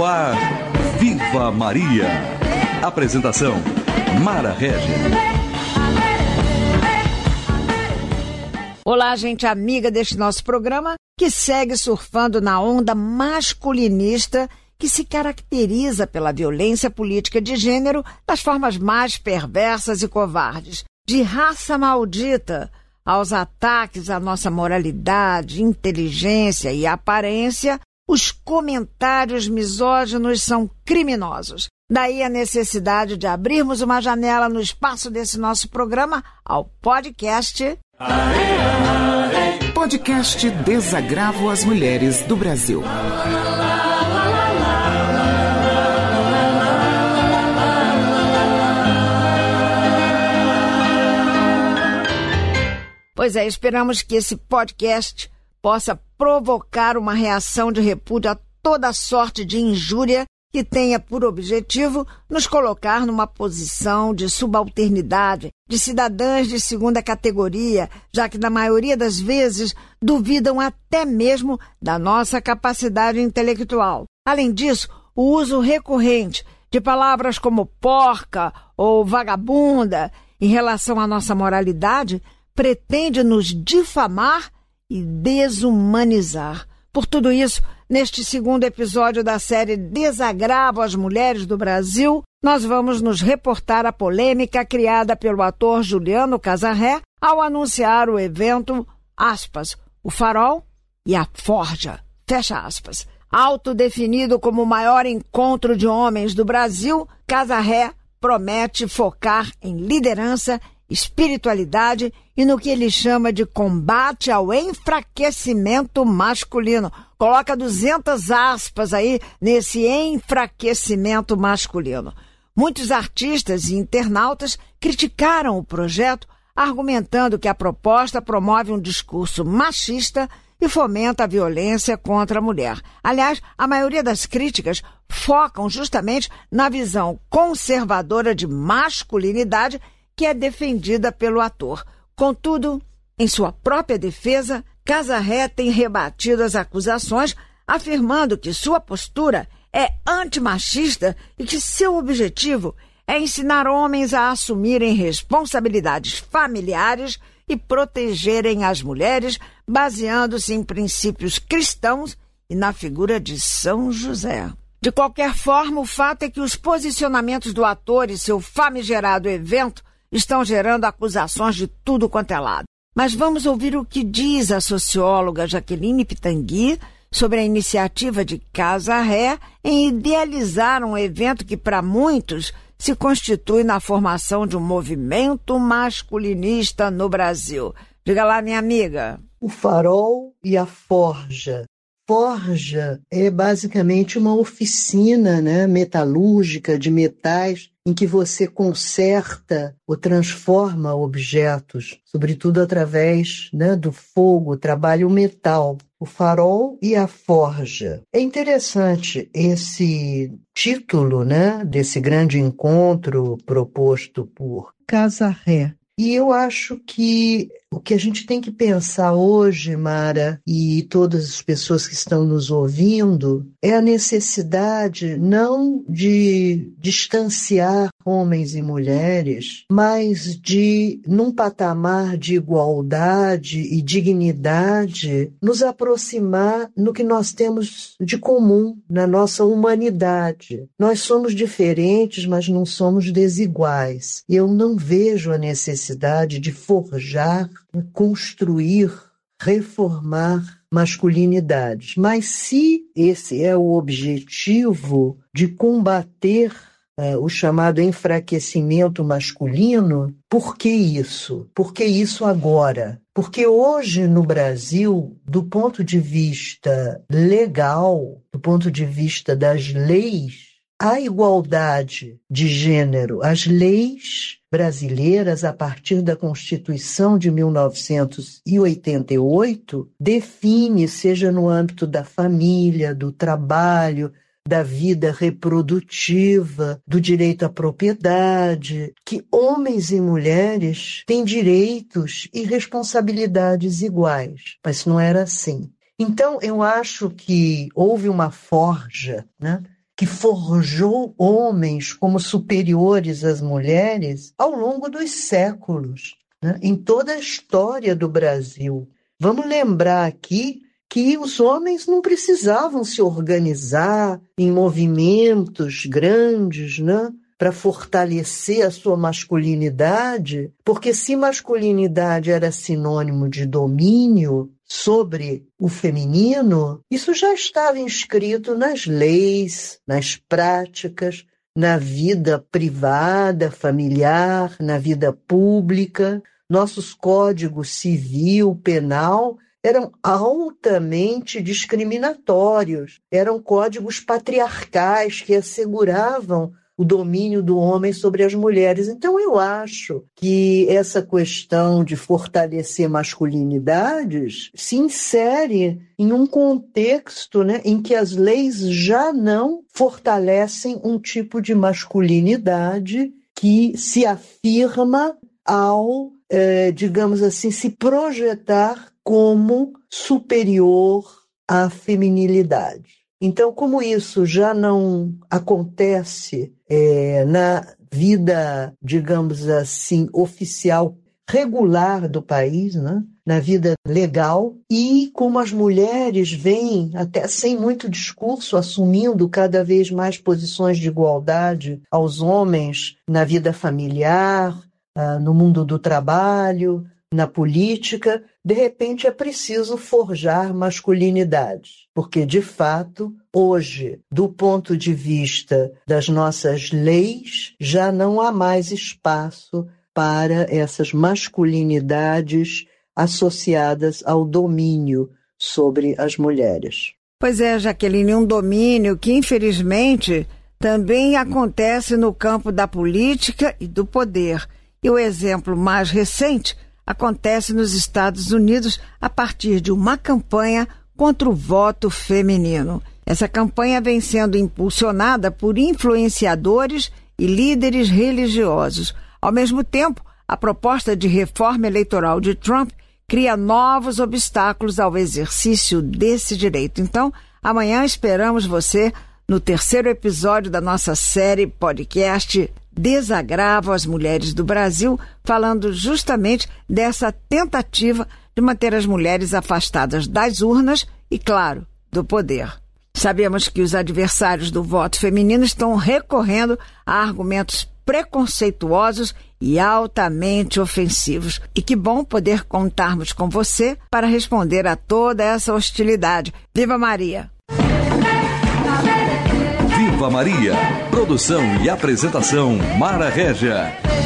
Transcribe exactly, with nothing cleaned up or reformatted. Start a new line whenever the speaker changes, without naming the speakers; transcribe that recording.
No ar, Viva Maria. Apresentação, Mara Regis.
Olá, gente amiga deste nosso programa, que segue surfando na onda masculinista que se caracteriza pela violência política de gênero das formas mais perversas e covardes, de raça maldita aos ataques à nossa moralidade, inteligência e aparência. Os comentários misóginos são criminosos. Daí a necessidade de abrirmos uma janela no espaço desse nosso programa ao podcast...
Podcast Desagravo às Mulheres do Brasil.
Pois é, esperamos que esse podcast possa provocar uma reação de repúdio a toda sorte de injúria que tenha por objetivo nos colocar numa posição de subalternidade, de cidadãs de segunda categoria, já que na maioria das vezes duvidam até mesmo da nossa capacidade intelectual. Além disso, o uso recorrente de palavras como porca ou vagabunda em relação à nossa moralidade pretende nos difamar e desumanizar. Por tudo isso, neste segundo episódio da série Desagravo às Mulheres do Brasil, nós vamos nos reportar a polêmica criada pelo ator Juliano Casarré ao anunciar o evento, aspas, o Farol e a Forja, fecha aspas. Autodefinido como o maior encontro de homens do Brasil, Casarré promete focar em liderança, espiritualidade e no que ele chama de combate ao enfraquecimento masculino. Coloca duzentas aspas aí nesse enfraquecimento masculino. Muitos artistas e internautas criticaram o projeto, argumentando que a proposta promove um discurso machista e fomenta a violência contra a mulher. Aliás, a maioria das críticas focam justamente na visão conservadora de masculinidade que é defendida pelo ator. Contudo, em sua própria defesa, Casarré tem rebatido as acusações, afirmando que sua postura é antimachista e que seu objetivo é ensinar homens a assumirem responsabilidades familiares e protegerem as mulheres, baseando-se em princípios cristãos e na figura de São José. De qualquer forma, o fato é que os posicionamentos do ator e seu famigerado evento estão gerando acusações de tudo quanto é lado. Mas vamos ouvir o que diz a socióloga Jaqueline Pitangui sobre a iniciativa de Casarré em idealizar um evento que, para muitos, se constitui na formação de um movimento masculinista no Brasil. Diga lá, minha amiga.
O Farol e a Forja. Forja é basicamente uma oficina, né, metalúrgica de metais em que você conserta ou transforma objetos, sobretudo através, né, do fogo, trabalha o metal. O Farol e a Forja. É interessante esse título, né, desse grande encontro proposto por Casarré. E eu acho que o que a gente tem que pensar hoje, Mara, e todas as pessoas que estão nos ouvindo, é a necessidade não de distanciar homens e mulheres, mas de, num patamar de igualdade e dignidade, nos aproximar no que nós temos de comum, na nossa humanidade. Nós somos diferentes, mas não somos desiguais. Eu não vejo a necessidade de forjar, construir, reformar masculinidades. Mas se esse é o objetivo de combater uh, o chamado enfraquecimento masculino, por que isso? Por que isso agora? Porque hoje no Brasil, do ponto de vista legal, do ponto de vista das leis, a igualdade de gênero, as leis brasileiras, a partir da Constituição de mil novecentos e oitenta e oito, define, seja no âmbito da família, do trabalho, da vida reprodutiva, do direito à propriedade, que homens e mulheres têm direitos e responsabilidades iguais. Mas não era assim. Então, eu acho que houve uma forja, né? que forjou homens como superiores às mulheres ao longo dos séculos, né? Em toda a história do Brasil. Vamos lembrar aqui que os homens não precisavam se organizar em movimentos grandes, né, para fortalecer a sua masculinidade, porque se masculinidade era sinônimo de domínio sobre o feminino, isso já estava inscrito nas leis, nas práticas, na vida privada, familiar, na vida pública. Nossos códigos civil, penal, eram altamente discriminatórios, eram códigos patriarcais que asseguravam o domínio do homem sobre as mulheres. Então, eu acho que essa questão de fortalecer masculinidades se insere em um contexto, né, em que as leis já não fortalecem um tipo de masculinidade que se afirma ao, eh, digamos assim, se projetar como superior à feminilidade. Então, como isso já não acontece é, na vida, digamos assim, oficial, regular do país, né? Na vida legal, e como as mulheres vêm, até sem muito discurso, assumindo cada vez mais posições de igualdade aos homens na vida familiar, no mundo do trabalho, na política, de repente é preciso forjar masculinidade, porque, de fato, hoje, do ponto de vista das nossas leis, já não há mais espaço para essas masculinidades associadas ao domínio sobre as mulheres.
Pois é, Jaqueline, um domínio que, infelizmente, também acontece no campo da política e do poder. E o exemplo mais recente acontece nos Estados Unidos a partir de uma campanha contra o voto feminino. Essa campanha vem sendo impulsionada por influenciadores e líderes religiosos. Ao mesmo tempo, a proposta de reforma eleitoral de Trump cria novos obstáculos ao exercício desse direito. Então, amanhã esperamos você no terceiro episódio da nossa série podcast Desagravo às Mulheres do Brasil, falando justamente dessa tentativa de manter as mulheres afastadas das urnas e, claro, do poder. Sabemos que os adversários do voto feminino estão recorrendo a argumentos preconceituosos e altamente ofensivos. E que bom poder contarmos com você para responder a toda essa hostilidade. Viva Maria!
Viva Maria! Produção e apresentação Mara Régia.